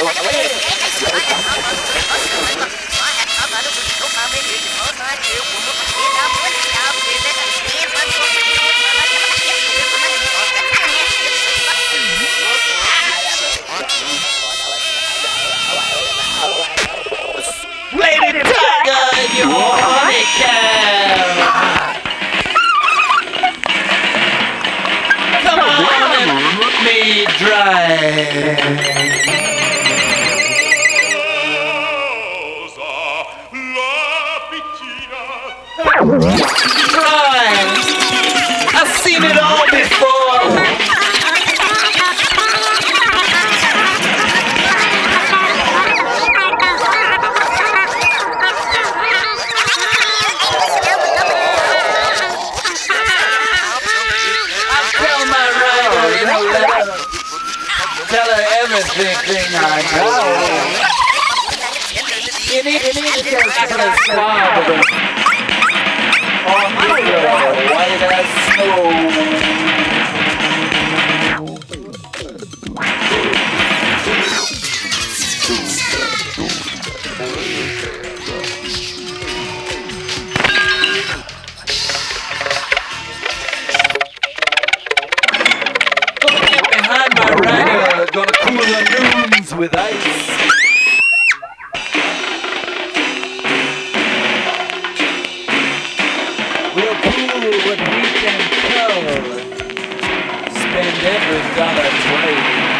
Lady Tiger, you honey cow. Come on and let me drive. Drive. I've seen it all before. Tell her everything I know. You need to tell her father. On the white as snow. Gonna cool the noons with ice. We'll pool what we can cover. Spend every dollar twice.